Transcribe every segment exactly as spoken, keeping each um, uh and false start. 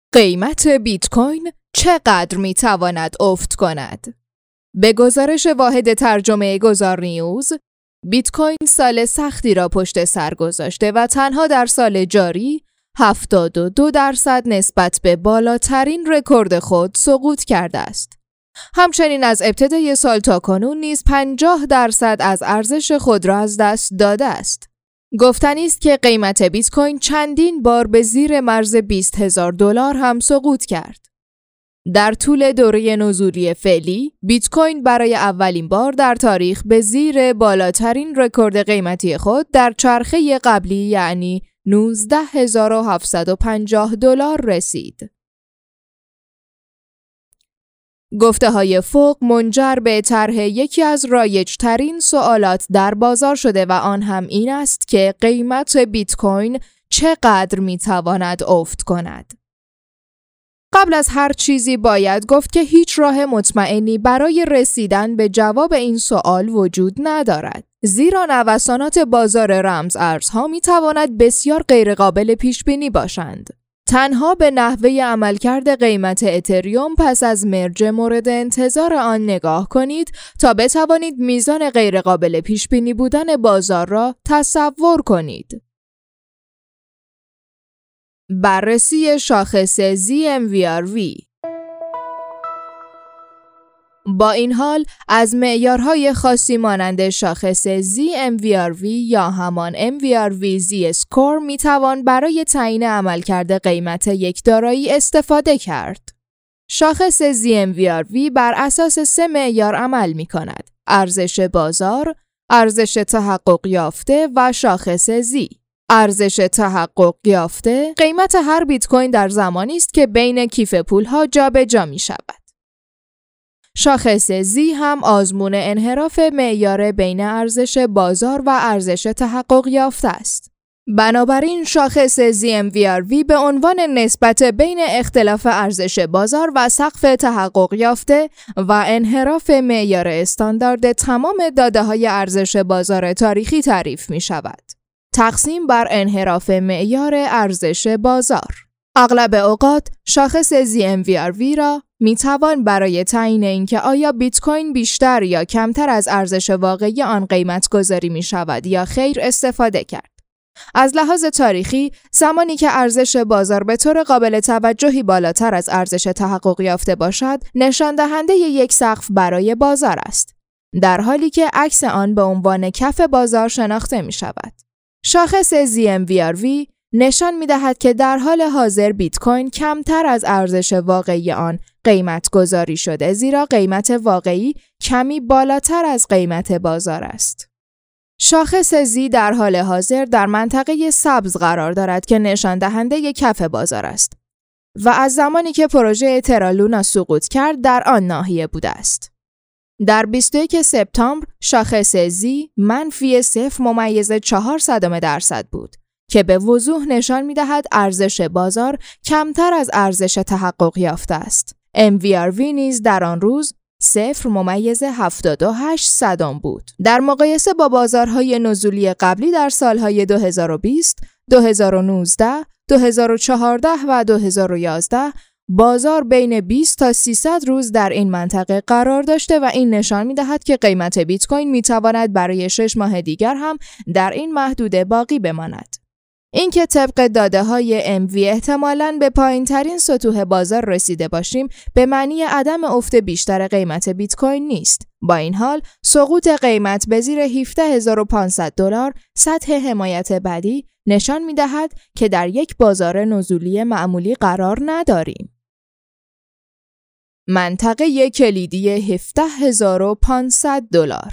قیمت بیت کوین چقدر می تواند افت کند؟ به گزارش واحد ترجمه گذار نیوز، بیت کوین سال سختی را پشت سر گذاشته و تنها در سال جاری هفتاد و دو درصد نسبت به بالاترین رکورد خود سقوط کرده است. همچنین از ابتدای سال تا کنون نیز پنجاه درصد از ارزش خود را از دست داده است. گفتنی است که قیمت بیت کوین چندین بار به زیر مرز بیست هزار دلار هم سقوط کرد. در طول دوره نزولی فعلی، بیت کوین برای اولین بار در تاریخ به زیر بالاترین رکورد قیمتی خود در چرخه قبلی یعنی نوزده هزار و هفتصد و پنجاه دلار رسید. گفته‌های فوق منجر به طرح یکی از رایج‌ترین سوالات در بازار شده و آن هم این است که قیمت بیت کوین چقدر می‌تواند افت کند. قبل از هر چیزی باید گفت که هیچ راه مطمئنی برای رسیدن به جواب این سوال وجود ندارد. زیرا نوسانات بازار رمز ارزها می‌تواند بسیار غیرقابل پیش‌بینی باشند. تنها به نحوه عملکرد قیمت اتریوم پس از مرج مورد انتظار آن نگاه کنید تا بتوانید میزان غیرقابل پیش‌بینی بودن بازار را تصور کنید. بررسی شاخص زی ام وی آر وی. با این حال از معیارهای خاصی مانند شاخص زی ام وی آر وی یا همان ام وی آر وی زی اسکور می توان برای تعیین عملکرد قیمت یک دارایی استفاده کرد. شاخص زی ام وی آر وی بر اساس سه معیار عمل می کند: ارزش بازار، ارزش تحقق یافته و شاخص زی. ارزش تحقق یافته قیمت هر بیت کوین در زمانی است که بین کیف پولها جابجا می شود. شاخص زی هم آزمون انحراف معیار بین ارزش بازار و ارزش تحقق یافته است. بنابراین شاخص زی ام وی آر وی به عنوان نسبت بین اختلاف ارزش بازار و سقف تحقق یافته و انحراف معیار استاندارد تمام داده‌های ارزش بازار تاریخی تعریف می شود. تقسیم بر انحراف معیار ارزش بازار. اغلب اوقات شاخص زی ام وی آر وی را می توان برای تعیین اینکه آیا بیت کوین بیشتر یا کمتر از ارزش واقعی آن قیمت گذاری می شود یا خیر استفاده کرد. از لحاظ تاریخی، زمانی که ارزش بازار به طور قابل توجهی بالاتر از ارزش تحقق یافته باشد، نشان دهنده یک سقف برای بازار است، در حالی که عکس آن به عنوان کف بازار شناخته می شود. شاخص زی ام وی آر وی نشان می دهد که در حال حاضر بیت کوین کمتر از ارزش واقعی آن قیمت گذاری شده، زیرا قیمت واقعی کمی بالاتر از قیمت بازار است. شاخص زی در حال حاضر در منطقه سبز قرار دارد که نشان دهنده کف بازار است و از زمانی که پروژه ترالونا سقوط کرد در آن ناحیه بوده است. در بیست و یک سپتامبر شاخص زی منفی صفر ممیز چهار صدم درصد بود که به وضوح نشان می‌دهد ارزش بازار کمتر از ارزش تحقق یافته است. ام وی آر وی نیز در آن روز صفر ممیز هفتاد و هشت صدم بود. در مقایسه با بازارهای نزولی قبلی در سالهای دو هزار و بیست، دو هزار و نوزده، دو هزار و چهارده و دو هزار و یازده بازار بین بیست تا سیصد روز در این منطقه قرار داشته و این نشان می‌دهد که قیمت بیت کوین می‌تواند برای شش ماه دیگر هم در این محدوده باقی بماند. اینکه طبق داده‌های ام وی احتمالاً به پایین‌ترین سطوح بازار رسیده باشیم به معنی عدم افت بیشتر قیمت بیت کوین نیست. با این حال سقوط قیمت به زیر هفده هزار و پانصد دلار سطح حمایت بعدی نشان می‌دهد که در یک بازار نزولی معمولی قرار نداریم. منطقه کلیدی هفده هزار و پانصد دلار.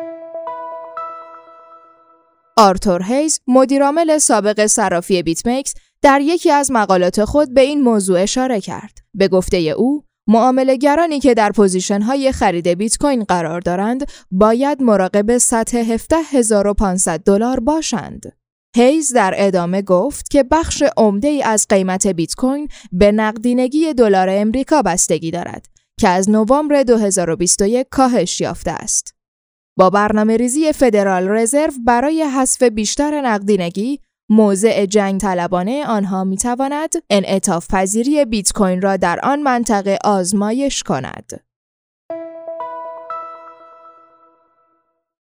آرتور هیز، مدیرعامل سابق صرافی بیت مکس، در یکی از مقالات خود به این موضوع اشاره کرد. به گفته او، معامله‌گرانی که در پوزیشن‌های خرید بیت کوین قرار دارند، باید مراقب سطح هفده هزار و پانصد دلار باشند. هیز در ادامه گفت که بخش عمده‌ای از قیمت بیت کوین به نقدینگی دلار امریکا بستگی دارد که از نوامبر دو هزار و بیست و یک کاهش یافته است. با برنامه‌ریزی فدرال رزرو برای حذف بیشتر نقدینگی، موضع جنگ طلبانه آنها می تواند انعطاف پذیری بیت کوین را در آن منطقه آزمایش کند.